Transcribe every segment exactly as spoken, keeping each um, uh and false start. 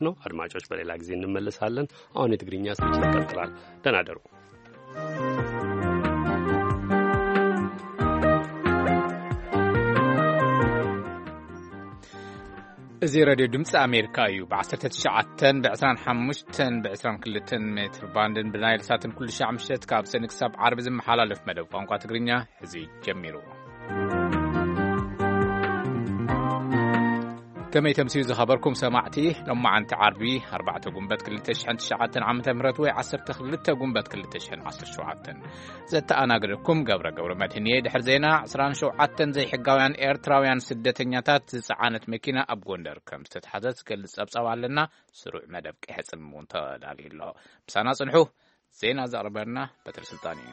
ነው። አድማጮች በሌላ ጊዜ እንመለሳለን። አሁን የትግርኛ ስርጭት ይቀጥላል። ደህና ደሩ። እዚ ሬድዮ ድምፂ ኣሜሪካ እዩ ብ19 ብ25 ብ22 ሜትር ባንድን ብናይል ሳትን ኩሉ ሻዕ ምሽት ካብ ሰኒ ክሳብ ዓርቢ ዝመሓላለፍ መደብ ቋንቋ ትግርኛ ሕዚ ጀሚሩ። كمي تمسيو زخبركم سمعتي لما عنت عربي أربعة قنبات كل تشحن تشعتن عم تمرت وي عصر تخلت قنبات كل تشحن عصر شوعتن زت أنا أقولكم قبر قبر مدهنية دحر زينا عصران شوعتن زي حقاويان إيرتراويان سدتنياتات زعانت مكينة أبغندر كم تتحدث كل سبسوا علينا سروع مدب كحس المنطقة دالي الله بس أنا صنحو زينا زاربرنا بتر سلطاني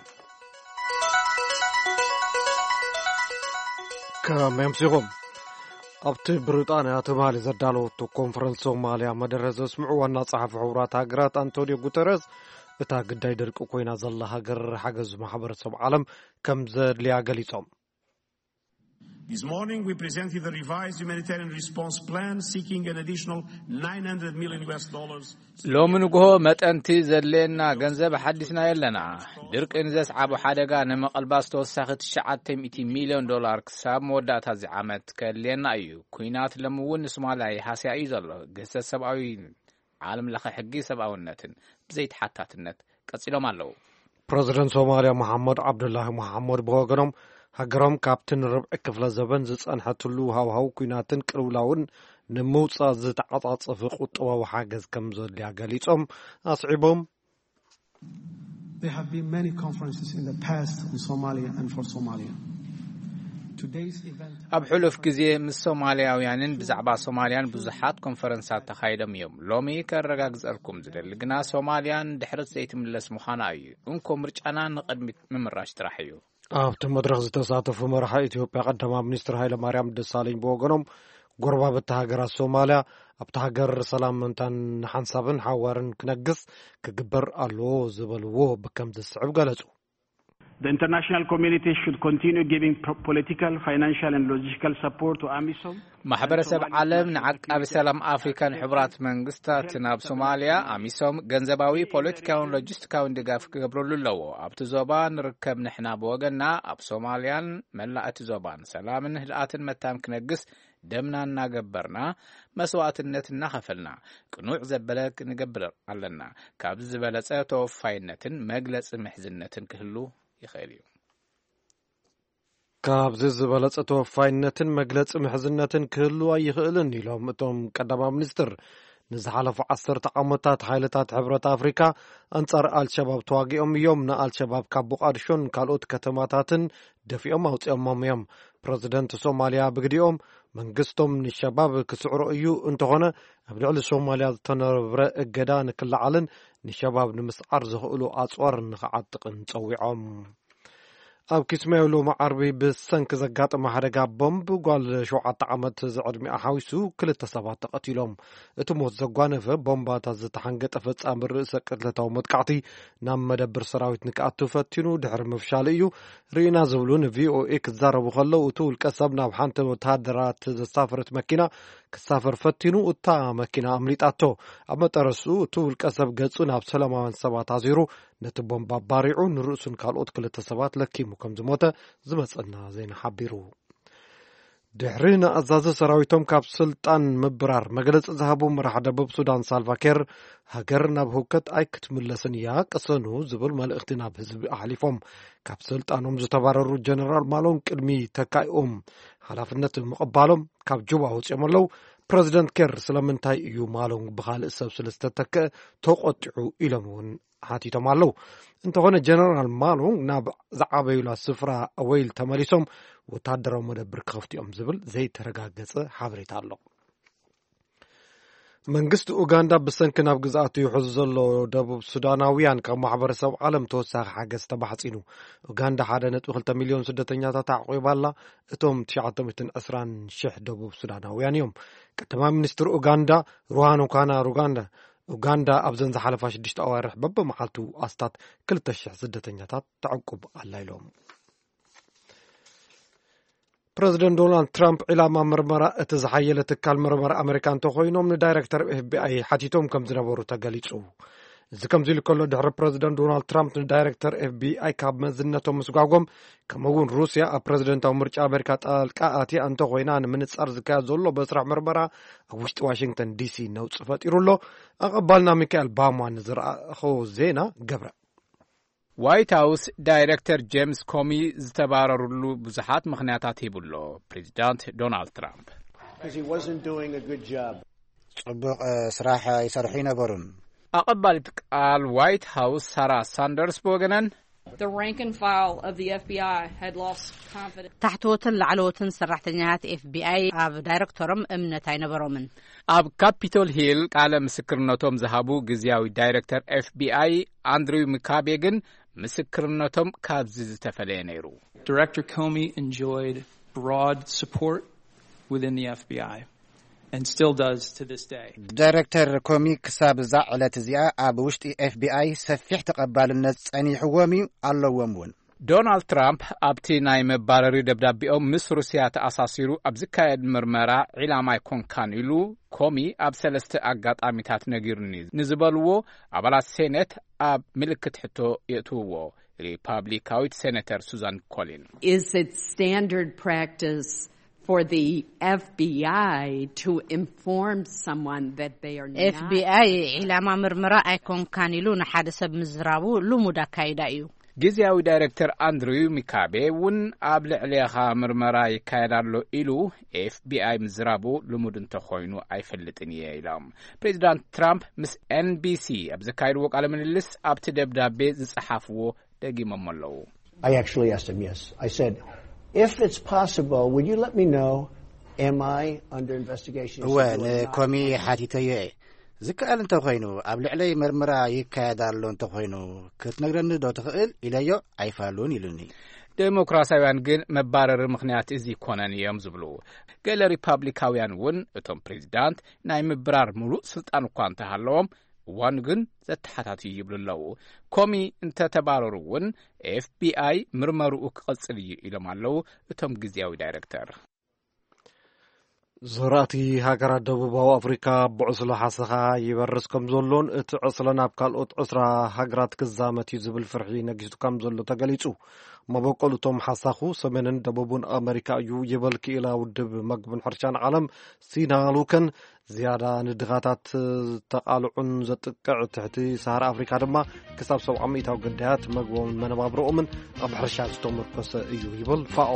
كم يمسيهم ኣብቲ ብሪጣንያ ተማሊ ዘዳለወቱ ኮንፈረንስ ሶማልያ መደረ ዘስምዑ ዋና ጸሓፊ ሕቡራት ሃገራት አንቶኒዮ ጉተረስ እታ ግዳይ ደርቂ ኮይና ዘላ ሃገር ሓገዝ ማሕበረሰብ ዓለም ከም ዘድልያ ገሊጾም። This morning we presented the revised humanitarian response plan seeking an additional nine hundred million U S dollars. لومن غو متنتي زلينا ገንዘብ حدثنا يلنا ድርቅ ንዘስዓቡ ሓደጋ ንመቐልባስ ተወሳኺ ትሽዓተ ሚእቲ ሚልዮን ዶላር ክሳብ መወዳእታ እዚ ዓመት ከልየና እዩ። ኩናት ለምውን ሶማልያ ይሓስያ እዩ ዘሎ ገሰት ሰብኣዊ ዓለም ለኸ ሕጊ ሰብኣውነትን ብዘይተሓታትነት ቀፂሎም ኣለዉ። ፕሬዝደንት ሶማልያ መሐመድ ዓብዱላሂ መሐመድ በወገኖም ሃገሮም ካብትን ርብዒ ክፍለ ዘበን ዝጸንሐትሉ ሃውሃው ኩናትን ቅልውላውን ንምውፃእ ዝተዓጻጸፈ ቁጠባዊ ሓገዝ ከም ዘድልያ ገሊጾም ኣስዒቦም There have been many conferences in the past on Somalia and for Somalia. Today's event ኣብ ሕሉፍ ግዜ ምስ ሶማልያውያንን ብዛዕባ ሶማልያን ብዙሓት ኮንፈረንሳት ተኻይዶም እዮም። ሎሚ ከረጋግጸልኩም ዝደሊ ግና ሶማልያን ድሕረት ዘይትምለስ ምዃና እዩ። እንኮ ምርጫና ንቕድሚት ምምራሽ ጥራሕ እዩ። ኣብቲ መድረኽ ዝተሳተፉ መራሒ ኢትዮጵያ ቀዳማይ ሚኒስትር ሃይለማርያም ደሳለኝ በወገኖም ጎረባብቲ ሃገራት ሶማልያ ኣብቲ ሃገር ሰላም እንታን ሓንሳብን ሓዋርን ክነግስ ክግበር ኣለዎ ዝበልዎ ብከም ዝስዕብ ገለጹ። The international community should continue giving political, financial and logistical support to AMISOM. ማሕበረሰብ ዓለም ንዓቃቢ ሰላም ኣፍሪካን ሕብራት መንግስታት ናብ ሶማልያ ኣሚሶም ገንዘባዊ ፖለቲካውን ሎጂስቲካውን ድጋፍ ክገብርሉ ኣለዎ። ኣብቲ ዞባ ንርከብ ንሕና ብወገንና ኣብ ሶማልያን መላእቲ ዞባን ሰላምን ህድኣትን መታም ክነግስ ደምና እናገበርና መስዋዕትነት እናኸፈልና ቅኑዕ ዘበለ ክንገብር ኣለና። ካብዚ ዝበለጸ ተወፋይነትን መግለጽ ምሕዝነትን ክህሉ ይኽእል እዩ። ካብዚ ዝበለጸ ተወፋይነትን መግለጽ ምሕዝነትን ክህሉ ኣይኽእልን ኢሎም እቶም ቀዳማይ ሚኒስትር ንዝሓለፉ ዓሰርተ ዓመታት ሓይልታት ሕብረት ኣፍሪካ አንጻር አልሸባብ ተዋጊኦም እዮም ንአልሸባብ ካብ ሞቃዲሾን ካልኦት ከተማታትን ደፊኦም አውጽኦም እዮም። ፕሬዝዳንት ሶማሊያ ብግዲኦም መንግስቶም ንሸባብ ክስዕሮ እዩ እንተኾነ ኣብ ልዕሊ ሶማሊያ ዝተነበረ እገዳ ንክልዓልን ንሸባብ ንምስዓር ዝኽእሉ ኣጽዋር ንኽዓጥቕን ጸዊዖም። ኣብ ኪስማዮ ሎሚ ዓርቢ ብሰንኪ ዘጋጠመ ሓደጋ ቦምብ ጓል ሸውዓተ ዓመት ዝዕድሚኣ ሓዊሱ ክልተ ሰባት ተቐቲሎም። እቲ ሞት ዘጓነፈ ቦምባታት ዝተሓንገጠ ፈጻሚ ርእሰ ቅትለታዊ መጥቃዕቲ ናብ መደብር ሰራዊት ንክኣቱ ፈቲኑ ድሕሪ ምፍሻል እዩ ርኢና ዝብሉ ንቪኦኤ ክዛረቡ ከለው እቲ ውልቀ ሰብ ናብ ሓንቲ ወታደራት ዘሳፈረት መኪና ክሳፈር ፈቲኑ እታ መኪና ኣምሊጣቶ። ኣብ መጠረሱ እቲ ውልቀ ሰብ ገጹ ናብ ሰላማውያን ሰባት ኣዚሩ ነቲ ቦምባ ባሪዑ ንርእሱን ካልኦት ክልተ ሰባት ለኪሙ ከም ዝሞተ ዝመጸና ዜና ሓቢሩ። ድሕሪ ንኣዛዚ ሰራዊቶም ካብ ስልጣን ምብራር መግለፂ ዝሃቡ መራሒ ደቡብ ሱዳን ሳልቫኪር ሃገር ናብ ህውከት ኣይክትምለስን እያ ቅሰኑ ዝብል መልእኽቲ ናብ ህዝቢ ኣሕሊፎም። ካብ ስልጣኖም ዝተባረሩ ጀነራል ማሎን ቅድሚ ተካይኦም ሓላፍነት ምቕባሎም ካብ ጁባ ወፂኦም ኣለው። ፕሬዚደንት ኬር ስለምንታይ እዩ ማሎን ብኻልእ ሰብ ስለዝተተክአ ተቆጢዑ ኢሎም እውን ሓቲቶም ኣለው። እንተኾነ ጀነራል ማሎን ናብ ዝዓበዩላ ስፍራ ኣወይል ተመሊሶም ወታደራዊ መደብር ክኸፍቲኦም ዝብል ዘይተረጋገፀ ሓበሬታ ኣሎ። መንግስቲ ኡጋንዳ ብሰንኪ ናብ ግዛኣቱ ይሕዙ ዘሎ ደቡብ ሱዳናውያን ካብ ማሕበረሰብ ዓለም ተወሳኺ ሓገዝ ተባሕፂኑ። ኡጋንዳ ሓደ ነጥቢ ክልተ ሚልዮን ስደተኛታት ኣዕቂባላ። እቶም ትሽዓተ ሚእትን ዕስራን ሽሕ ደቡብ ሱዳናውያን እዮም። ቀዳማይ ሚኒስትር ኡጋንዳ ሩሃኖ ካና ሩጋንዳ ኡጋንዳ ኣብ ዘን ዝሓለፋ ሽዱሽተ ኣዋርሕ በበመዓልቱ ኣስታት ክልተ ሽሕ ስደተኛታት ተዕቁብ ኣላ ኢሎም። ፕሬዚደንት ዶናልድ ትራምፕ ዕላማ ምርመራ እቲ ዝሓየለ ትካል ምርመራ ኣሜሪካ እንተኮይኖም ንዳይሬክተር ኤፍ ቢ ኣይ ሓቲቶም ከም ዝነበሩ ተገሊጹ። እዚ ከምዚ ኢሉ ከሎ ድሕሪ ፕሬዚደንት ዶናልድ ትራምፕ ንዳይሬክተር ኤፍ ቢ ኣይ ካብ መዝነቶም ምስጓጎም ከምኡውን ሩስያ ኣብ ፕሬዚደንታዊ ምርጫ ኣሜሪካ ጣልቃ ኣትያ እንተኮይና ንምንጻር ዝካየድ ዘሎ በስራሕ ምርመራ ኣብ ውሽጢ ዋሽንግተን ዲሲ ነውፂ ፈጢሩሎ ኣቐባልና ሚካኤል ባማ ንዝረኣኸቦ ዜና ገብረ ዋይት ሃውስ ዳይሬክተር ጄምስ ኮሚ ዝተባረሩሉ ብዙሓት ምኽንያታት ሂቡሎ ፕሬዚዳንት ዶናልድ ትራምፕ ጽቡቕ ስራሕ ይሰርሑ ይነበሩን ኣቐባሊት ቃል ዋይት ሃውስ ሳራ ሳንደርስ ብወገነን The rank and file of the F B I had lost confidence. ታሕተወትን ላዕለወትን ሰራሕተኛታት ኤፍ ቢ ኣይ ኣብ ዳይሬክተሮም እምነት ኣይነበሮምን። ኣብ ካፒቶል ሂል ቃለ ምስክርነቶም ዝሃቡ ግዚያዊ ዳይሬክተር ኤፍ ቢ ኣይ አንድሪው ሚካቤ ግን ምስክርነቶም ካብዚ ዝተፈለየ ነይሩ። Director Comey enjoyed broad support within the F B I and still does to this day. ዳይሬክተር ኮሚ ክሳብ ዛዕለት እዚኣ ኣብ ውሽጢ ኤፍ ቢ ኣይ ሰፊሕ ተቐባልነት ጸኒሕዎም ኣለዎም እውን። ዶናልድ ትራምፕ ኣብቲ ናይ መባረሪ ደብዳቤኦም ምስ ሩስያ ተኣሳሲሩ ኣብ ዝካየድ ምርመራ ዒላማ ይኮንካን ኢሉ ኮሚ ኣብ ሰለስተ ኣጋጣሚታት ነጊሩኒ ንዝበልዎ ኣባላት ሴኔት ኣብ ምልክት ሕቶ የእትውዎ ሪፓብሊካዊት ሴኔተር ሱዛን ኮሊን Is it standard practice for the F B I to inform someone that they are not? ኤፍ ቢ ኣይ ዒላማ ምርመራ ኣይኮንካን ኢሉ ንሓደ ሰብ ምዝራቡ ልሙድ ኣካይዳ እዩ። ጊዜያዊ ዳይሬክተር አንድሪው ሚካቤ እውን ኣብ ልዕሊኻ ምርመራ ይካየዳሎ ኢሉ ኤፍ ቢ ኣይ ምዝራቡ ልሙድ እንተኾይኑ ኣይፈልጥን እየ ኢሎም ፕሬዚዳንት ትራምፕ ምስ ኤን ቢ ሲ ኣብ ዘካየድዎ ቃለ ምልልስ ኣብቲ ደብዳቤ ዝጸሓፍዎ ደጊሞም ኣለዉ። I actually asked him, yes. I said, if it's possible, would you let me know, am I under investigation? Well, ኮሚ ሓቲተየ ዝከኣል እንተኾይኑ ኣብ ልዕለይ ምርመራ ይካየዳሎ እንተኾይኑ ክትነግረኒ ዶ ትኽእል ኢለዮ ኣይፋሉን ኢሉኒ። ዴሞክራሲያውያን ግን መባረሪ ምኽንያት እዚ ኮነን እዮም ዝብሉ ገለ ሪፓብሊካውያን እውን እቶም ፕሬዚዳንት ናይ ምብራር ሙሉእ ስልጣን እኳ እንተሃለዎም ዋን ግን ዘተሓታትዩ ይብሉ ኣለዉ። ኮሚ እንተተባረሩ እውን ኤፍ ቢ ኣይ ምርመርኡ ክቕጽል እዩ ኢሎም ኣለዉ እቶም ጊዜያዊ ዳይሬክተር። ዝራእቲ ሃገራት ደቡባዊ ኣፍሪካ ብዕስሎ ሓሰኻ ይበርስ ከም ዘሎን እቲ ዕስለ ናብ ካልኦት ዕስራ ሃገራት ክዛመት እዩ ዝብል ፍርሒ ነጊሱ ከም ዘሎ ተገሊጹ። መበቆል እቶም ሓሳኹ ሰሜንን ደቡብን ኣሜሪካ እዩ ይበል ክኢላ ውድብ መግብን ሕርሻን ዓለም ሲናሉከን ዝያዳ ንድኻታት ተቓልዑን ዘጥቅዕ ትሕቲ ሰሃራ ኣፍሪካ ድማ ክሳብ ሰብዓ ሚእታዊ ግዳያት መግቦምን መነባብሮኦምን ኣብ ሕርሻ ዝተመርኮሰ እዩ ይብል ፋኦ።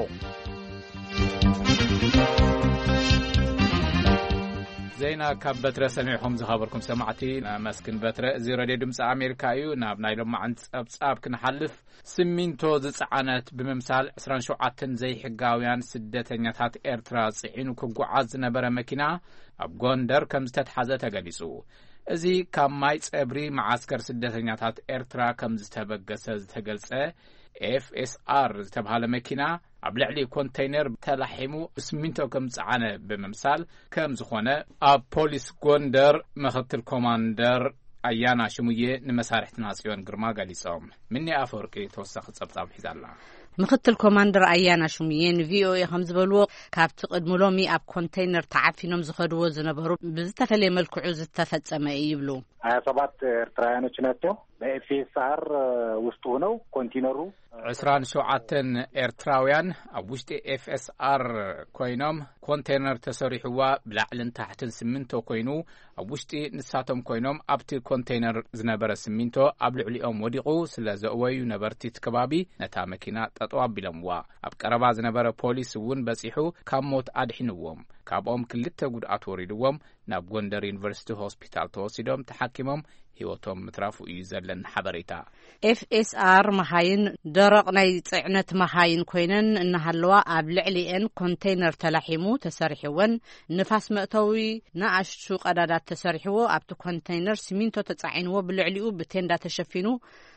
ዜና ካብ በትረ ሰሚዕኹም ዝኸበርኩም ሰማዕቲ መስክን በትረ እዚ ሬድዮ ድምፂ ኣሜሪካ እዩ። ናብ ናይ ሎማዓንቲ ጸብጻብ ክንሓልፍ ስሚንቶ ዝጸዓነት ብምምሳል عشرين وسبعة ዘይሕጋውያን ስደተኛታት ኤርትራ ጽዒኑ ክጓዓዝ ዝነበረ መኪና ኣብ ጎንደር ከም ዝተተሓዘ ተገሊጹ። እዚ ካብ ማይ ጸብሪ ማዓስከር ስደተኛታት ኤርትራ ከም ዝተበገሰ ዝተገልጸ ኤፍ ኤስ አር ዝተባሃለ መኪና ኣብ ልዕሊ ኮንቴይነር ተላሒሙ ስሚንቶ ከም ጽዓነ ብምምሳል ከም ዝኾነ ኣብ ፖሊስ ጎንደር ምክትል ኮማንደር ኣያና ሽሙዬ ንመሳርሕትና ጽዮን ግርማ ገሊጾም። ምኒ ኣፈወርቂ ተወሳኺ ጸብጻብ ሒዛላ። ምክትል ኮማንደር ኣያና ሽሙዬ ንቪኦኤ ከም ዝበልዎ ካብቲ ቅድሚ ሎሚ ኣብ ኮንቴይነር ተዓፊኖም ዝኸድዎ ዝነበሩ ብዝተፈለየ መልክዑ ዝተፈጸመ እዩ ይብሉ። ሀያ ሰባት ኤርትራውያኖች ናቸው በኤፍኤስአር ውስጥ ሆነው ኮንቴይነሩ عشرين وسبعة ኤርትራውያን ኣብ ውሽጢ ኤፍ ኤስ አር ኮይኖም ኮንቴይነር ተሰሪሕዋ ብላዕልን ታሕትን ስሚንቶ ኮይኑ ኣብ ውሽጢ ንሳቶም ኮይኖም ኣብቲ ኮንቴይነር ዝነበረ ስሚንቶ ኣብ ልዕሊኦም ወዲቑ ስለ ዘእወዩ ነበርቲ ከባቢ ነታ መኪና ጠጠው ኣቢሎምዋ። ኣብ ቀረባ ዝነበረ ፖሊስ እውን በፂሑ ካብ ሞት ኣድሒንዎም። ካብኦም ክልተ ጉድኣት ወሪድዎም ናብ ጎንደር ዩኒቨርሲቲ ሆስፒታል ተወሲዶም ተሓኪሞም ህይወቶም ምትራፉ እዩ ዘለን ሓበሬታ። ኤፍ ኤስ አር መሃይን ደረቕ ናይ ጽዕነት መሃይን ኮይነን እናሃለዋ ኣብ ልዕሊአን ኮንቴይነር ተላሒሙ ተሰሪሕወን ንፋስ መእተዊ ንኣሽቱ ቀዳዳት ተሰሪሕዎ ኣብቲ ኮንቴይነር ሲሚንቶ ተጻዒንዎ ብልዕሊኡ ብቴንዳ ተሸፊኑ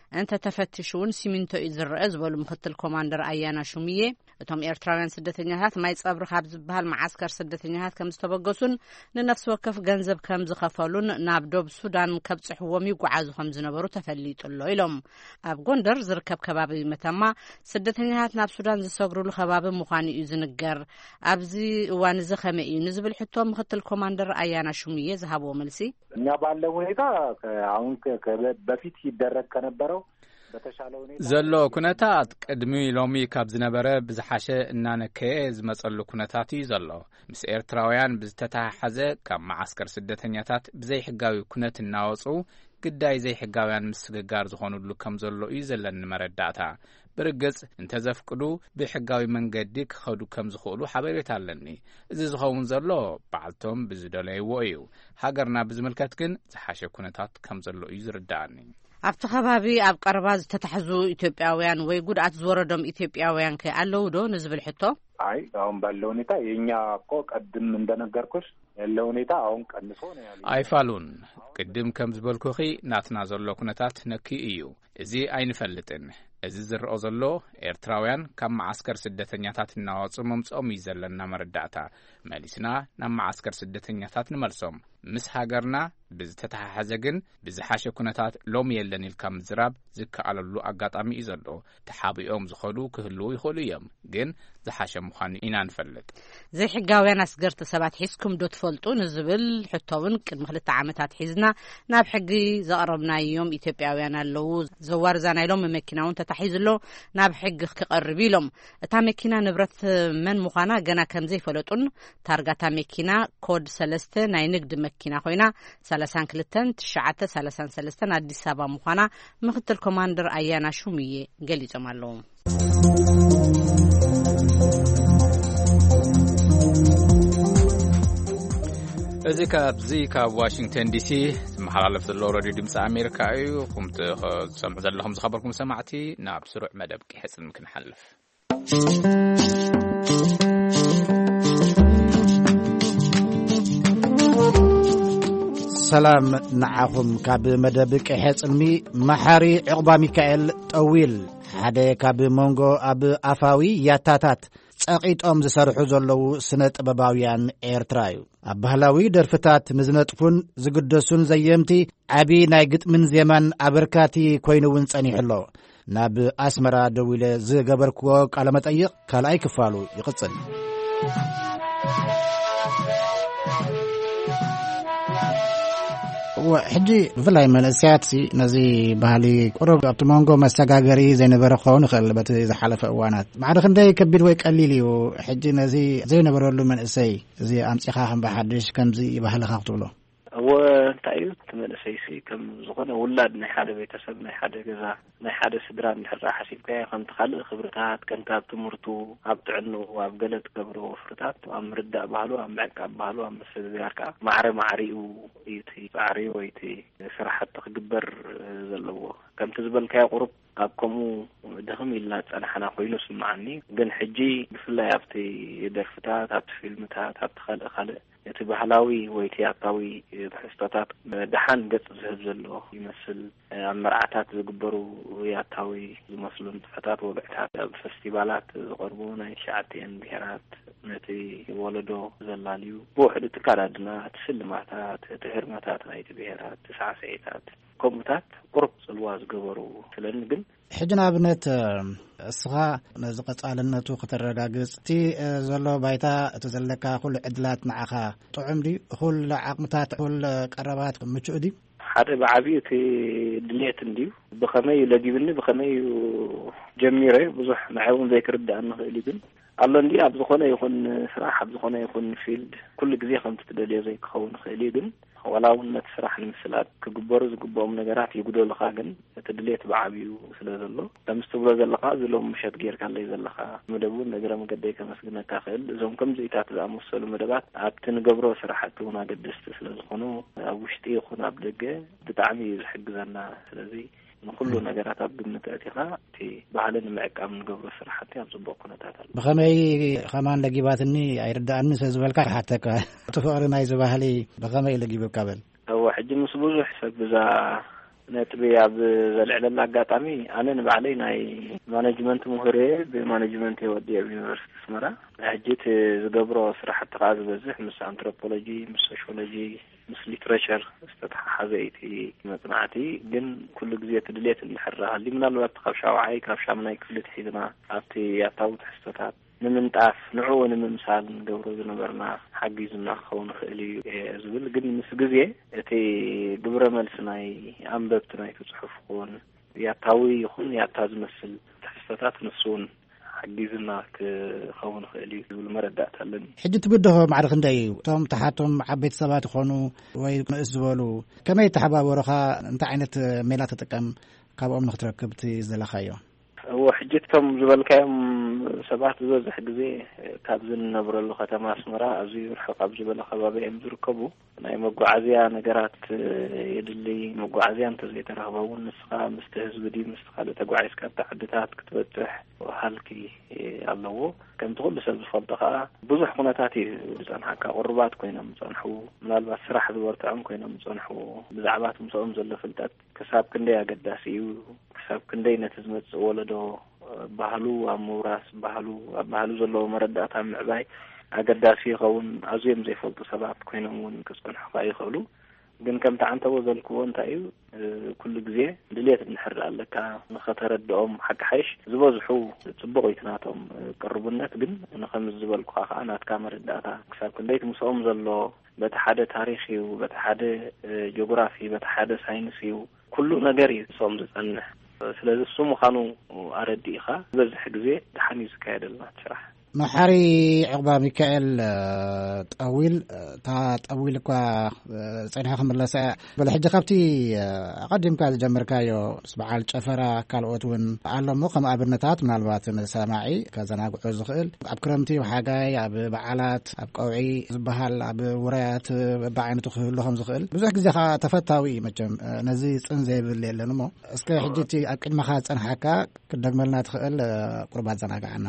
انت تفتشون سيمنتو يزرع زبل مختل كوماندر ايانا شوميه اتم ኤርትራውያን ስደተኛታት ማይ ጸብሪ ካብ ዝበሃል ማዓስከር ስደተኛታት ከም ዝተበገሱን ንነፍስ ወከፍ ገንዘብ ከም ዝኸፈሉን ናብ ዶብ ሱዳን ከብጽሕዎም ይጓዓዙ ከም ዝነበሩ ተፈሊጡሎ ኢሎም ኣብ ጎንደር ዝርከብ ከባቢ መተማ ስደተኛታት ናብ ሱዳን ዝሰግሩሉ ከባቢ ምዃኑ እዩ ዝንገር ኣብዚ እዋን እዚ ከመይ እዩ ንዝብል ሕቶ ምክትል ኮማንደር አያና ሹምዬ ዝሃበው መልሲ እኛ ባለው ሁኔታ አሁን በፊት ይደረግ ከነበረው ዘሎ ኩነታት ቅድሚ ሎሚ ካብ ዝነበረ ብዝሓሸ እናነከየ ዝመጸሉ ኩነታት እዩ ዘሎ ምስ ኤርትራውያን ብዝተታሓዘ ካብ ማዓስከር ስደተኛታት ብዘይ ሕጋዊ ኩነት እናወጹ ግዳይ ዘይ ሕጋውያን ምስግጋር ዝኾኑሉ ከም ዘሎ እዩ ዘለና መረዳእታ ብርግጽ እንተዘፍቅዱ ብሕጋዊ መንገዲ ክኸዱ ከም ዝኽእሉ ሓበሬታ ኣለኒ እዚ ዝኸውን ዘሎ በዓልቶም ብዝደለይዎ እዩ ሃገርና ብዝምልከት ግን ዝሓሸ ኩነታት ከም ዘሎ እዩ ዝርዳእኒ ኣብቲ ከባቢ ኣብ ቀረባ ዝተታሕዙ ኢትዮጵያውያን ወይ ጉድኣት ዝወረዶም ኢትዮጵያውያን ከኣለው ዶ ንዝብል ሕቶ አይ አሁን ባለው ሁኔታ የኛ እኮ ቀድም እንደነገርኩሽ ያለው ሁኔታ አሁን ቀንሶ ነው ያለው አይፋሉን ቅድም ከም ዝበልኩኺ ናትና ዘሎ ኩነታት ነኪ እዩ እዚ አይንፈልጥን እዚ ዝርኦ ዘሎ ኤርትራውያን ካብ ማዓስከር ስደተኛታት እናወጹ መምጾም ይዘለና መረዳእታ መሊስና ናብ ማዓስከር ስደተኛታት ንመልሶም ምስ ሃገርና ብዝተታሓዘ ግን ብዝሓሸ ኩነታት ሎም የለን ኢልካ ምዝራብ ዝከኣለሉ ኣጋጣሚ እዩ ዘሎ ተሓቢኦም ዝኸዱ ክህልው ይኽእሉ እዮም ግን ዝሓሸ ምዃኑ ኢና ንፈልጥ ዘይሕጋውያን ኣስገርቲ ሰባት ሒዝኩም ዶ ትፈልጡ ንዝብል ሕቶውን ቅድሚ ክልተ ዓመታት ሒዝና ናብ ሕጊ ዘቕረብናዮም ኢትዮጵያውያን ኣለዉ ዘዋርዛናይሎም መኪናውን ተታሒዝሎ ናብ ሕጊ ክቐርብ ኢሎም እታ መኪና ንብረት መን ምዃና ገና ከም ዘይፈለጡን ታርጋታ መኪና ኮድ ሰለስተ ናይ ንግዲ መኪና ኮይና ሰላሳ ሁለት ትሽዓተ ሰላሳ ሰለስተ አዲስ አበባ ምዃና ምክትል ኮማንደር አያና ሹምዬ ገሊጾም ኣለዉ እዚ ካብዚ ካብ ዋሽንግተን ዲሲ ዝመሓላለፍ ዘሎ ሬድዮ ድምፂ ኣሜሪካ እዩ ኩምቲ ሰምዑ ዘለኹም ዝኸበርኩም ሰማዕቲ ናብ ስሩዕ መደብ ክሕፅን ክንሓልፍ ሰላም ንዓኹም ካብ መደብ ቅሕፅንሚ መሓሪ ዕቕባ ሚካኤል ጠዊል ሓደ ካብ መንጎ ኣብ ኣፋዊ ያታታት ጸቂጦም ዝሰርሑ ዘለዉ ስነ ጥበባውያን ኤርትራ እዩ ኣብ ባህላዊ ደርፍታት ንዝነጥፉን ዝግደሱን ዘየምቲ ዓቢ ናይ ግጥምን ዜማን ኣበርካቲ ኮይኑ እውን ጸኒሕሎ ናብ ኣስመራ ደዊለ ዝገበርክዎ ቃለ መጠይቕ ካልኣይ ክፋሉ ይቕጽል ሕጂ ብፍላይ መንእስያት ነዚ ባህሊ ቁሩብ ኣብቲ መንጎ መሰጋገሪ ዘይነበረ ክኸውን ይኽእል በቲ ዝሓለፈ እዋናት ባዕድ ክንደይ ከቢድ ወይ ቀሊል እዩ ሕጂ ነዚ ዘይነበረሉ መንእሰይ እዚ ኣምፂኻ ከም ብሓድሽ ከምዚ ባህልኻ ክትብሎ እወ እንታይ እዩ እቲ መንእሰይሲ ከም ዝኾነ ውላድ ናይ ሓደ ቤተሰብ ናይ ሓደ ገዛ ናይ ሓደ ስድራ እንድሕር ሓሲብካ ከምቲ ካልእ ክብርታት ከምቲ ኣብ ትምህርቱ ኣብ ጥዕንኡ ኣብ ገለ ትገብሮ ፍርታት ኣብ ምርዳእ ባህሉ ኣብ ምዕቃብ ባህሉ ኣብ መሰጋገርካ ማዕረ ማዕሪኡ እዩ እቲ ፃዕሪ ወይ እቲ ስራሕቲ ክግበር ዘለዎ ከምቲ ዝበልካዮ ቁሩብ ኣብ ከምኡ ደኽም ኢልና ፀናሕና ኮይኑ ስማዓኒ ግን ሕጂ ብፍላይ ኣብቲ ደርፍታት ኣብቲ ፊልምታት ኣብቲ ካልእ ካልእ እቲ ባህላዊ ወይ ቲያትራዊ ትሕዝቶታት ድሓን ገጽ ዝህብ ዘሎ ይመስል ኣብ መርዓታት ዝግበሩ ያታዊ ዝመስሉ ንጥፈታት ወግዕታት ኣብ ፌስቲቫላት ዝቐርቡ ናይ ሸዓተን ብሄራት ነቲ ወለዶ ዘላልዩ ብውሕድ እቲ ካዳድና እቲ ስልማታት እቲ ህርመታት ናይቲ ብሄራት እቲ ሳዕስዒታት ከምኡታት ቁሩብ ጽልዋ ዝገበሩ ስለኒ ግን ሕጂ ንኣብነት እስኻ ነዚ ቀጻልነቱ ክትረጋግጽ እቲ ዘሎ ባይታ እቲ ዘለካ ኩሉ ዕድላት ንዓኻ ጥዑም ድዩ ኩሉ ዓቕምታት ኩሉ ቀረባት ምቹእ ድዩ ሓደ ብዓብዪ እቲ ድሌት እንድዩ ብኸመይ ለጊብኒ ብኸመይ ጀሚረ ብዙሕ ንዓይውን ዘይክርዳእ ንኽእል ግን ኣሎ እንዲ ኣብ ዝኾነ ይኹን ስራሕ ኣብ ዝኾነ ይኹን ፊልድ ኩሉ ግዜ ከምቲ ትደልዮ ዘይክኸውን ንኽእል ግን ወላውነት ስራሕ ንምስላጥ ክግበሩ ዝግብኦም ነገራት ይጉደሉኻ ግን እቲ ድሌት ብዓብዩ ስለ ዘሎ ከምቲ ትብሎ ዘለኻ ዝሎም ምሸት ጌርካለይ ዘለኻ መደቡ ነገረ መገደይ ከመስግነካ ክእል እዞም ከምዚኢታት ዝኣመሰሉ መደባት ኣብቲ ንገብሮ ስራሕቲ እውን ኣገደስቲ ስለ ዝኾኑ ኣብ ውሽጢ ይኹን ኣብ ደገ ብጣዕሚ ዝሕግዘና ስለዚ ንኩሉ ነገራት ኣብ ግምት ኣእቲኻ እቲ ባህልን ምዕቃብ ንገብሮ ስራሕቲ ኣብ ፅቡቅ ኩነታት ኣሎ ብኸመይ ኸማን ለጊባትኒ ኣይርዳእኒ ስለዝበልካ ሓተካ እቲ ፍቕሪ ናይዚ ባህሊ ብኸመይ ለጊብካ በል እዋ ሕጂ ምስ ብዙሕ ሰብ ብዛ نتبي عب زلعل اللاقاطامي أنا نبعلي ناي مانجمنت مهري بمانجمنت يودي بيونيفرسيتي سمرة حجيت زقبرو صراحة تقاعد بزح مس أنثروبولوجي مس سوشيولوجي مس ليتريشر استفتح حزيتي مصنعتي جن كل جزية دليت الحرة اللي من الوقت خفشة وعي خفشة من أي كل تحيدنا أبتي يعطوت حستات نمنطاف نعو نممثال نقبرو زنبرنا حقيزنا خون خلي زبل جن مس جزية تي دبر ملسناي أنببتناي تصحفون يعطوي يخون يعطاز مثل حستات نسون حجيزنا كخون خلي والمردات لن حد تبده معرخ نداي توم تحاتهم عبيت سبات خونو وي نسبولو كما يتحبابرخا انت عينت ميلات تطقم كابهم نختركبتي زلخايو هو حجتهم زبلكايم سبات زوزح غزي كابزن نبرلو ختما اسمرا ازي رحق ابزبل خبابي امزركبو ناي مغعزيا نغرات يدلي مغعزيا انت زي ترهبو نسخه مستهزب دي مسخه تغعيس كتحدثات كتبتح وحالكي الله كم تقول بسبب فضخه بزح قناتاتي بصنحك قربات كوينا مصنحو مالبا سراح دورتهم كوينا مصنحو بزعبات مصوم زل فلتات كساب كندي قداسيو كساب كندي نتزمت ولدو ባህሉ አሞራስ ባህሉ ባህሉ ዘሎ መረዳታ ምዕባይ አገዳሲ ይኸውን አዝየም ዘይፈልጡ ሰባት ኮይኖም ውን ክጽንሑ ይኽእሉ ግን ከምታ አንተ ወዘልክዎ እንታይ ኩሉ ግዜ ድሌት እንሕር ኣለካ ንኸተረድኦም ሓቂ ሓይሽ ዝበዝሑ ጽቡቕ ይትናቶም ቅርብነት ግን ንኸምዝ ዝበልኩ ከዓ ናትካ መረዳታ ክሳብ ክንደይ ትምስኦም ዘሎ በቲ ሓደ ታሪኽ እዩ በቲ ሓደ ጂኦግራፊ በቲ ሓደ ሳይንስ እዩ ኩሉ ነገር ይሶም ዝጸንሕ ስለዚህ እሱ ምዃኑ አረዲኻ በዚህ ጊዜ ተሐኒዝ ካይደልና ትራህ محري عقبة ميكائيل طويل تا طويل كوا صنحه ملسا بالحجه خبتي قدم كاز جمركايو سبعال ጨፈራ ካልኦትን አለሞ ከም አብነታት ምናልባት ሰማዒ ከዘናግዑ ዝኽእል ኣብ ክረምቲ ወሓጋይ ኣብ በዓላት ኣብ ቀውዒ ዝበሃል ኣብ ወራያት በዓይነቱ ክህሉ ከም ዝኽእል ብዙሕ ግዜ ኻ ተፈታዊ መቸም ነዚ ጽን ዘይብል የለንሞ እስከ ሕጅቲ ኣብ ቅድመኻ ጸንሓካ ክደግመልና ትኽእል ቁርባት ዘናጋዓና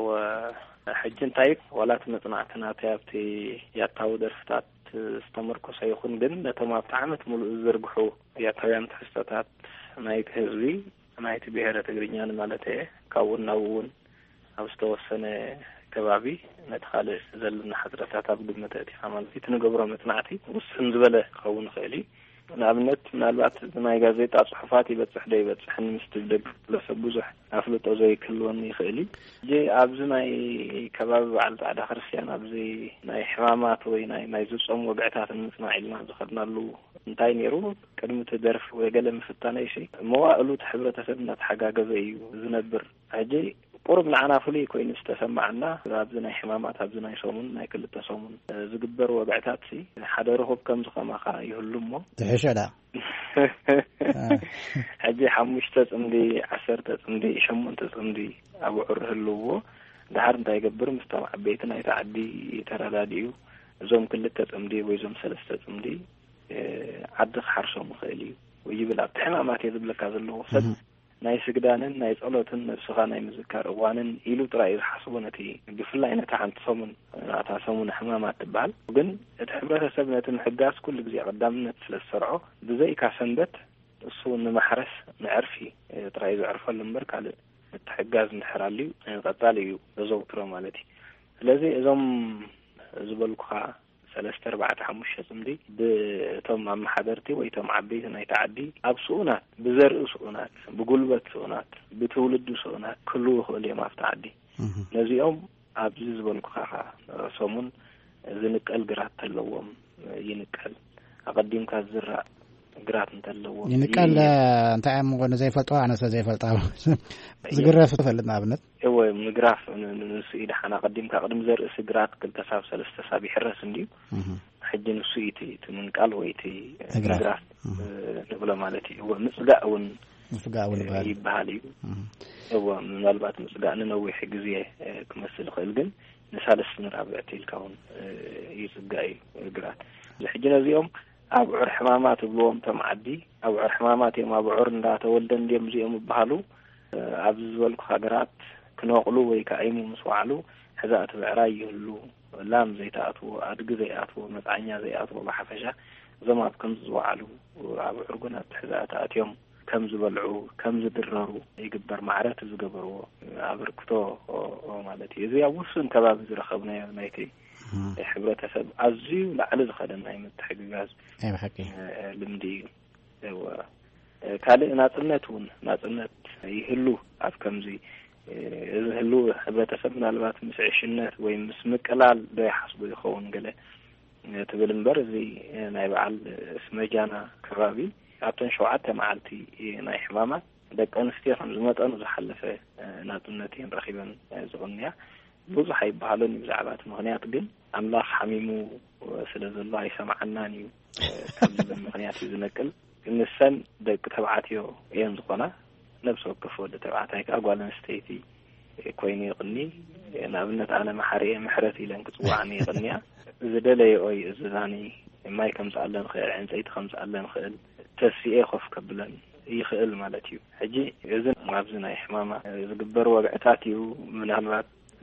حجن تايب ولا تمطنعتنا تيابتي ياتاو درفتات استمركو سيخون جن لتما بتعمت ملء زرقحو ياتاويان تحستات نايت هزوي نايت بيهرة تقرينيان مالته كاون ناوون أوستوسنة كبابي نتخالص زلنا حضرتات أبقى متأتي عمل في تنقبرو متنعتي وسنزبله كاون خيلي نعملت من الوقت ما يجازيت صحفاتي بتصح داي بتصح مستدق لسبوزح أفلتو زي كلوني خيلي جي أبزناي كباب على بعد خرسيان أبزي ناي حمامات وي ناي ما يزوصهم وبعتات المصنع اللي ذكرنا له انتاي نيرو كلمة درف وقلم فتاني شيء موائلو تحبرة سبنا تحقاق زي زنبر أجي قرب معنا فلي كوين استسمعنا أبزناي حمامات أبزناي صومون ناي كل التصومون زقبر وبعتات سي حدا رهب كم زخما خا يهلمو تحشدا حجي حمش تسمدي عسر تسمدي شمون تسمدي أبو عره اللوو دهار انتا يقبر مستمع بيتنا يتعدي يترداديو زوم كل تسمدي ويزوم سلس تسمدي عدخ حرشو مخيلي ويجيب العب حمامات يذب لك هذا اللوو سد ناي سجدانن ناي صلوتن نفسها ناي مذكر وانن إلو ترى حسبونتي بفلا إن تحنت صمن أتعصمون حمامات تبعل وجن تحبرها سبنة حداس كل جزء قدامنا في السرعة بزي كاسندت الصون محرس نعرفي ترى إذا عرف المبرك على التحجاز نحرالي قطالي بزوج ترى مالتي الذي إذا زبالكها ثلاثة أربعة حمش زمدي بتم عم حضرتي ويتم عبيت أنا يتعدي أبسونات بزرق سونات بقلبة سونات بتولد سونات كله هو اللي ما فتعدي لذي يوم أبزز بالقاعة صومون زنك الجرات تلوم ينكل أقدم كالزرع جرات تلوم ينكل أنت عم قلنا زي فتوى أنا زي فتوى زجرة فلتنا بنت هو مجراف نسيد حنا قدم كقدم زر سجرات كل تساب سلست تساب يحرس نديو حج نسيتي تنقال ويتي مجراف نقول مالتي هو مسقى ون مسقى ون يبهالي هو من البات مسقى ننوي حق زي كمثل خلقن نسالس نرابعتي الكون يسقى جرات الحجنا زيهم أبعر حمامات بلوم تمعدي أبعر حمامات ما بعر ندات ولدن ديم زيهم بهالو أبز والك خجرات كناقلو ويكايمو مسوعلو حذاء بعراي يهلو لام زيتاتو أدق زياتو مطعنيا زياتو بحفشة زمات كم زوعلو وعبو عرقنا تحذات أتيوم كم زبلعو كم زدررو يقبر معرات زقبرو عبركتو ومالتي إذا وصن كباب زرخبنا نايتي حبرة سب عزيو لعلى زخدنا يمتحققاز أي بحكي لمدي هو كالي ناتنتون ناتنت يهلو عف كمزي يهلو حبرة سبنا لبات مسعشنات ويمس مكلال دا يحسبو يخون قله تبلنبر زي نايبعال اسمجانا كبابي عبتن شوعته معلتي ناي حمامه دك انستي خمس مئة أنا زحلفه ناتنتين رخيبا زغنيا بوزو حيبالون بزعبات مغنيات جن أملاخ حميمو سلز الله يسمعناني كابل المغنيات يزنقل إن السن دك تبعاتيو ينزقنا نفس وقفوا تبعاتي أقوال نستيتي كويني يغني نابنت أنا محرية محرتي لأنك تسوعني يغنيا زدلي أوي زداني ما يكمز ألن خير عن زيت خمس ألن خير تسيئ خف قبلا يخيل مالتيو حجي إذن معبزنا إحماما إذا وقعتاتيو من هالوقت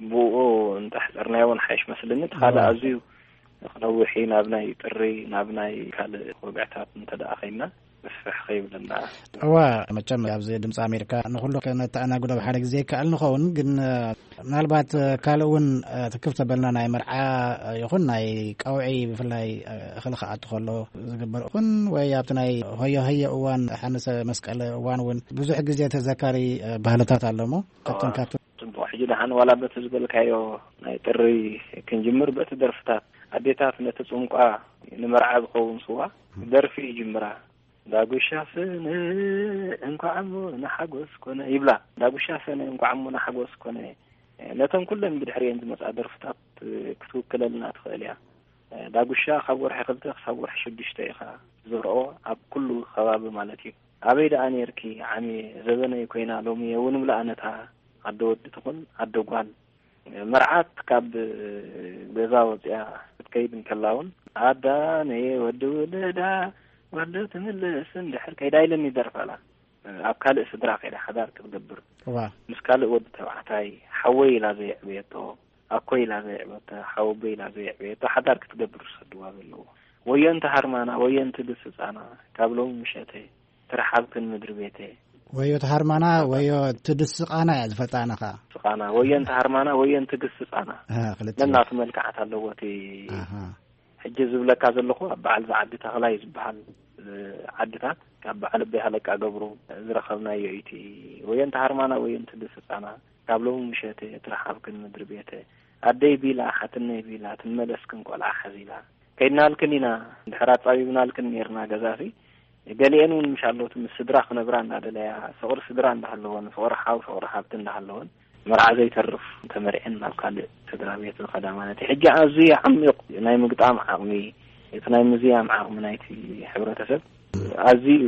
بو انت حضرنا يوم حيش مثلا تخال عزيو نوحي نابناي طري نابناي كال وقعتات انت داخينا بفح خيب لنا هو مچم ابزي دمص امريكا نخلو كانت انا غدو بحال غزي كال نخون ግን ምናልባት ካልውን ተከፍተ በልና ናይ መርዓ ይኹን ናይ ቀውዒ ብፍላይ خلخ አትኸሎ ዝግበር ይኹን ወይ ኣብቲ ናይ ሆዮ ሆዮ እዋን ሓነሰ መስቀል እዋን ውን ብዙሕ ግዜ ተዘካሪ ባህልታት ኣለሞ ከተንካቱ حجي دحن ولا بتزبل كايو ناي طري كنجمر بتدرفتات اديتات نتصنقا نمرع بخون سوا درفي جمرا داغوشافن انكو عمو نحغوس كونه يبلا داغوشافن انكو عمو نحغوس كونه نتن كلن بدحرين زمصا درفتات كتوكلنا تخيليا داغوشا خبر حقلته خبر حشدشته يخا زرعو اب كل خواب مالتي ابيد انيركي عمي زبنه كوينا لومي ونملا انتا عدود تكون عدوغان مرعات كاب بزاوت يا كيد كلاون عدا ني ودودا ودت ملس اندحر كيدايلن يدرفلا ابكال اسدرا كيدا حدار تدبر وا مسكال ود تبعتاي حوي لا زي بيتو اكوي لا زي بيتو حوبي لا زي بيتو حدار تدبر سدوا بلو وينت هرمانا وينت دسصانا كابلو مشته ترحبكن مدر بيته ويو تهرمانا ويو تدسقانا يزفطانا خا سقانا وين تهرمانا وين تدسقانا ها خلت لنا تملكعت اللوتي اها حجز بلكا زلخو بعل زعد تغلا يزبحال عدتات كبعل بهلك اغبرو زرخبنا ييتي وين تهرمانا وين تدسقانا قبلو مشته ترحبكن مدر بيته ادي بيلا حتني بيلا تملسكن قلا حزيلا كينا لكنينا دحرات صايبنا لكن يرنا غزافي قالين ان شاء الله تمسدرا خنبران هذا صور سدران دحلون صور حاو صور حابتن دحلون مرعى زي ترف تمرعن ما قال تدرابيه الخدمات حجه ازي عميق ناي مقطام عقمي يتناي مزيام عقم نايتي حبرتسب ازي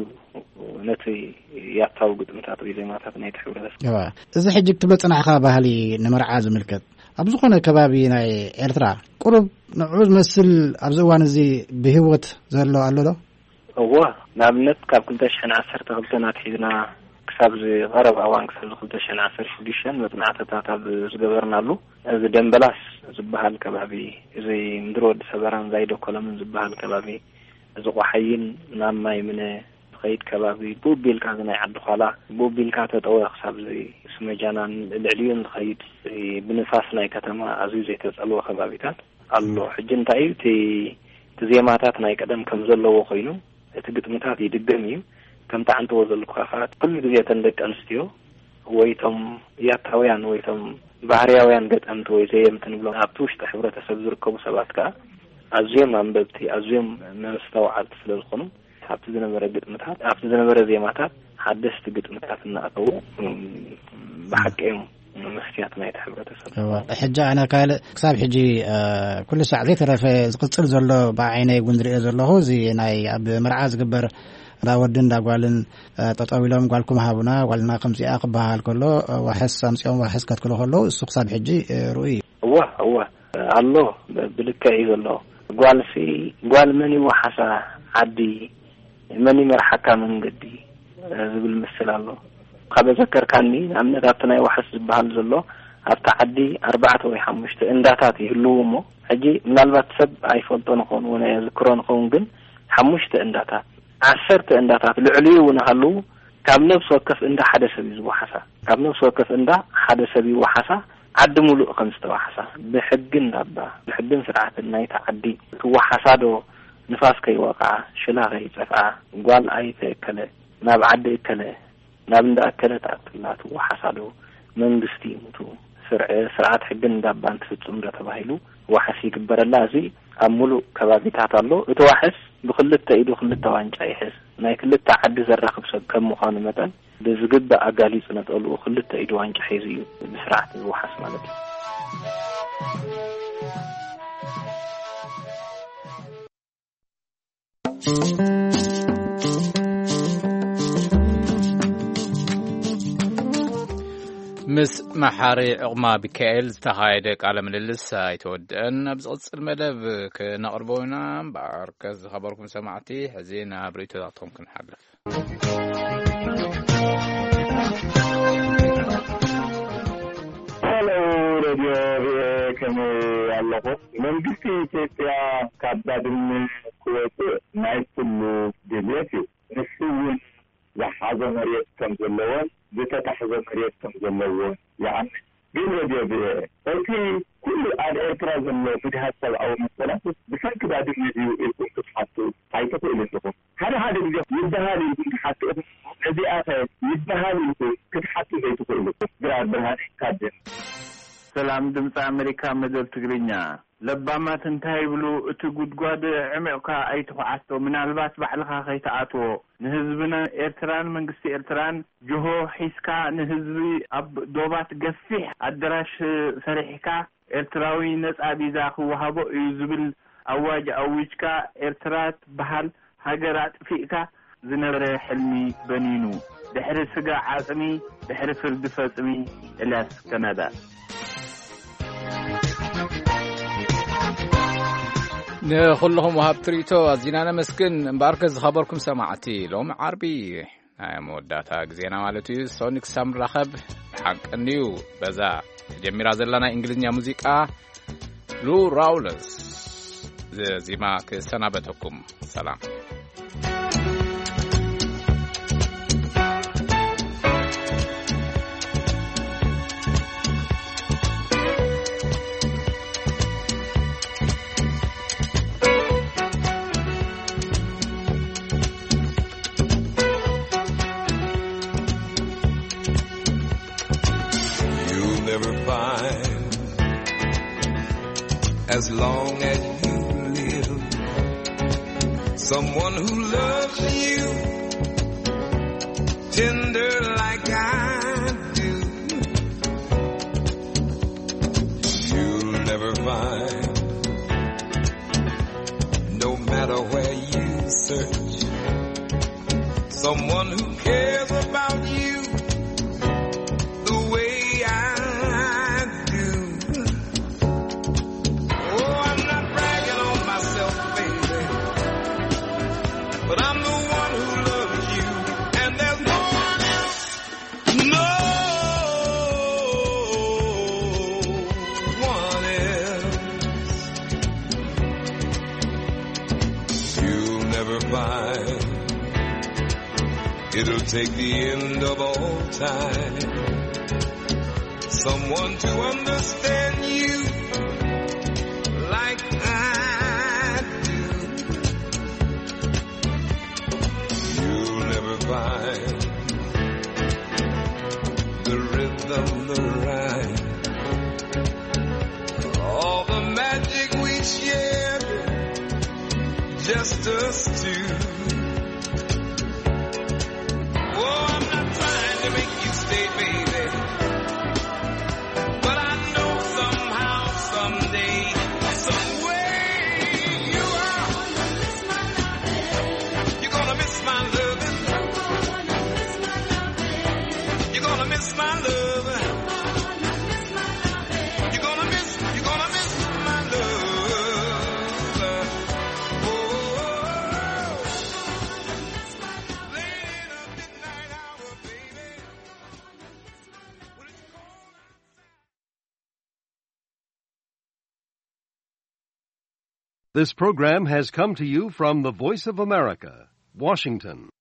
نتي ياتاو قدمتات زي ما تات نايت حبرتسب ايوا اذا حجك تبصنا خا ባህሊ ንመርዓ ዝምልከት ኣብ ዝኾነ ከባቢ ናይ ኤርትራ ቁሩብ ንዑዝ መስል ኣብ ዝዋን እዚ ብህይወት ዘሎ ኣሎ ዶ هو نابنت كاب كلتش حنا عشر تغلطنا تحيدنا كساب زي غرب أوان كساب كلتش حنا عشر شديشن متنعت تاتاب زجبرنا له زي دمبلاس زبها الكبابي زي مدرود سبران زي دو كلام زبها الكبابي زي قحيين نام ما يمنه خيط كبابي بوبيل كان يعد خلا بوبيل كاتت أو كساب زي اسمه جانان العليون خيط بنفاسنا كتما عزيز يتسألوا كبابي تات الله حجن تايو تي تزيماتنا يقدم كم زلوا وخينو تقدمتات يدقميو كم تعنت وزل كافات كل جزية تندك أنستيو ويتم ياتاويان ويتم بحرياويان قد أنت ويزي يمتنبلو أبتوش تحبرة تسبزر كوب سباتك أزيم أنببتي أزيم نستوعد في الخنو أبتدنا برا قدمتات أبتدنا برا زيماتات حدثت قدمتات النقو بحكيهم مسكيات ما يتحبرة تسبزر حجة أنا قال كساب حجي آه كل ساعة ذي ترى في قصر زلوا بعيني قندري زلوا زي ناي أب مرعاز قبر راودن دا قالن تطاولهم قالكم هابنا قالنا خمسة أقبها الكله وحس خمسة وحس كت كله كله السوق صاب حجي رؤي هو هو الله بالكعيد الله قال في قال مني وحسا عدي مني مرحكا من قدي بالمثل الله قبل ذكر كاني أمن راتنا وحس بهال زلوا أبتعدي أربعة ويحمشت إن داتاتي اللومو حجي من الواتساب أيفون تنقون ونا يذكرون قون جن ሓሙሽተ እንዳታት ዓሰርተ እንዳታት ልዕልዩ ወናሃሉ ካብ ነፍስ ወከፍ እንዳ ሓደ ሰብ ይዝወሓሳ ካብ ነፍስ ወከፍ እንዳ ሓደ ሰብ ይወሓሳ ዓዲ ሙሉእ ከም ዝተወሓሳ ብሕግ እንዳባ ብሕግን ስርዓትን ናይታ ዓዲ ትወሓሳዶ ንፋስ ከይወቃ ሽላ ከይፀፍዓ ጓል ኣይተከለ ናብ ዓዲ እከለ ናብ እንዳከለ ታጥላት ወሓሳዶ መንግስቲ ሙቱ ስርዓት ሕግን እንዳባን ትፍጽም ዶ ተባሂሉ ወሓሲ ይግበረላ እዚ ኣብ ሙሉእ ከባቢታት ኣሎ እቲ ዋሕስ ብክልተ ኢዱ ክልተ ዋንጫ ይሕዝ ናይ ክልተ ዓዲ ዘራክብ ሰብ ከም ምዃኑ መጠን ብዝግባእ ኣጋሊጽ ነጠሉ ክልተ ኢዱ ዋንጫ ሒዙ እዩ ብስርዓት ዝወሓስ ማለት እዩ ምስ መሓሪ ዕቕማ ሚካኤል ዝተኻየደ ቃለ ምልልስ ኣይተወድአን ኣብ ዝቕፅል መደብ ክነቕርበውና እምበር ዝኸበርኩም ሰማዕቲ ሕዚ ናብ ርእቶታቶም ክንሓልፍ ሄሎ ሬድዮ ከመይ ኣለኹም መንግስቲ ኢትዮጵያ ካብ ባድመ ክወፅእ ናይ ኩሉ ድልየት እዩ ንሱ እውን ዝሓዘ መሬት ከም ዘለዎን ዝተታሕዘ መሬት ከም ዘለዎ ይዓኒ ግን ሬድዮ እቲ ኩሉ ኣብ ኤርትራ ዘሎ ፍትሓት ሰብኣዊ መሰላት ብሰንኪ ባድመ እዩ ኢልኩም ክትሓቱ ኣይትኽእሉ ኢኹም ሓደ ሓደ ግዜ ይበሃል ኢልኩም ክትሓቱ እዚኣ ኸ ይበሃል ኢልኩም ክትሓቱ ዘይትኽእሉ ግራ ብርሃን ካድን ሰላም ድምፂ ኣሜሪካ መደብ ትግርኛ ለባማት እንታይ ይብሉ እቲ ጉድጓድ ዕሚቕካ ኣይትኹዓቶ ምናልባት ባዕልኻ ከይተኣትዎ ንህዝብና ኤርትራን መንግስቲ ኤርትራን ጆሆ ሒስካ ንህዝቢ ኣብ ዶባት ገፊሕ ኣዳራሽ ሰሪሕካ ኤርትራዊ ነፃ ቪዛ ክወሃቦ እዩ ዝብል ኣዋጅ ኣዊጅካ ኤርትራ ትበሃል ሃገር ኣጥፊእካ ዝነበረ ሕልሚ በኒኑ ድሕሪ ስጋ ዓፅሚ ድሕሪ ፍርዲ ፈፅሚ ኤልያስ ካናዳ ንኹልኹም ወሃብ ትርኢቶ ኣዝና ነመስግን እምበኣርከ ዝኸበርኩም ሰማዕቲ ሎሚ ዓርቢ ናይ መወዳእታ ግዜና ማለት እዩ ሶኒክ ሳም ንራኸብ ሓቅኒ እዩ በዛ ተጀሚራ ዘላ ናይ እንግሊዝኛ ሙዚቃ ሉ ራውለስ ዜማ ክሰናበተኩም ሰላም As long as you live, someone who loves you tender like I do, you'll never find, no matter where you search, someone who cares about you the way I but I'm the one who loves you, and there's no one else, no one else. You'll never find, it'll take the end of all time, someone to understand you like I find the rhythm, the rhyme, all the magic we shared, just us two. Oh, I'm not trying to make you stay, baby, but I know somehow, someday, some way you are. You're gonna miss my love. Miss my love. You're gonna miss, you're gonna miss my love. Oh, This program has come to you from the Voice of America, Washington.